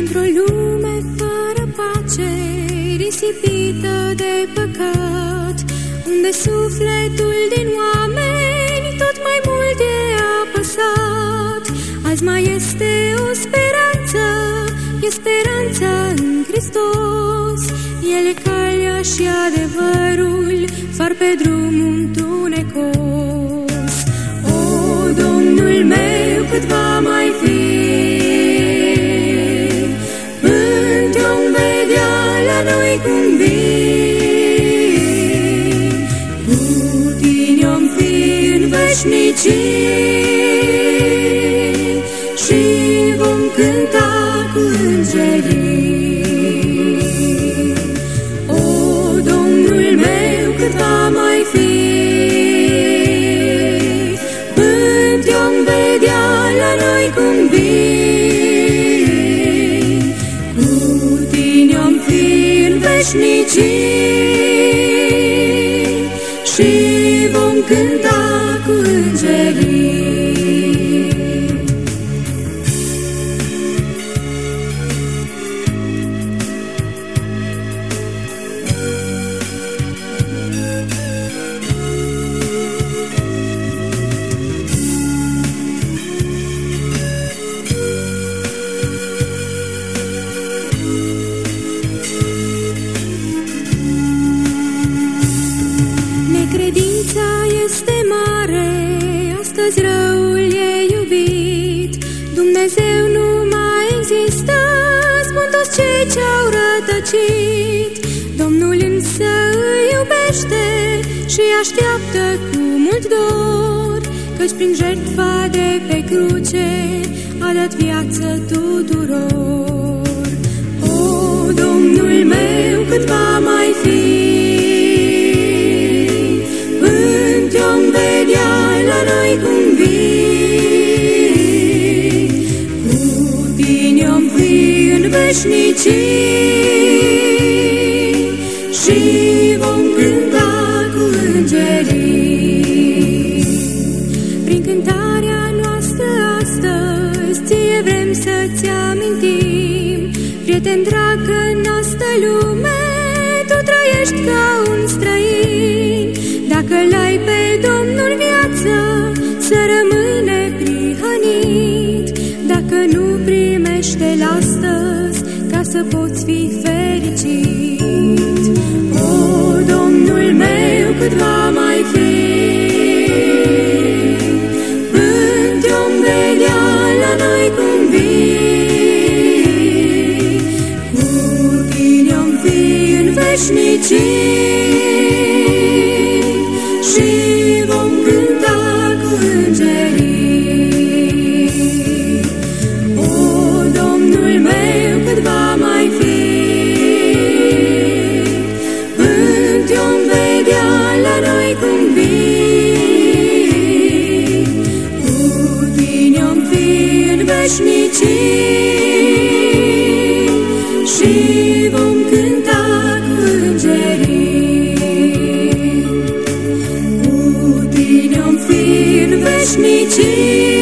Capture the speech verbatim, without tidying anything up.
Într-o lume fără pace, risipită de păcat, unde sufletul din oameni tot mai mult e apăsat, azi mai este o speranță, e speranța în Hristos. El e calea și adevărul, far pe drum întunecos. O, Domnul meu, cât va mai fi, până te-om vedea la noi cum vii, cu tine-om fi în veșnicii și vom cânta cu îngerii. O, Domnul meu, cât va mai fi, până te-om vedea la noi cum vii, cu tine-om fi în veșnicii și vom cânta cu îngerii. Necredința este mare, astăzi răul e iubit. Dumnezeu nu mai există, spun toți cei ce-au rătăcit. Domnul însă îi iubește și așteaptă cu mult dor, căci prin jertfa de pe cruce a dat viață tuturor. O, Domnul meu, cât va mai fi, până te-om vedea la noi cum vii, cu tine-om fi în veșnicii și vom cânta cu îngerii. Prin cântarea noastră astăzi ție vrem să-ți amintim, prieten drag, că în asta lume tu trăiești ca un străin. Dacă l-ai pe Domnul viață, să rămâi neprihănit. Dacă nu, primește-l astăzi, ca să poți fi fericit. O, Domnul meu, cât va mai fi, până te-om vedea la noi cum vii, cu tine-om fi în veșnicii și vom cânta cu îngerii. O, Domnul meu, cât va mai fi, până te-om vedea la noi cum vii, cu tine-om fi în veșnicii și vom cânta cu îngerii. Cu tine-om fi în veșnicii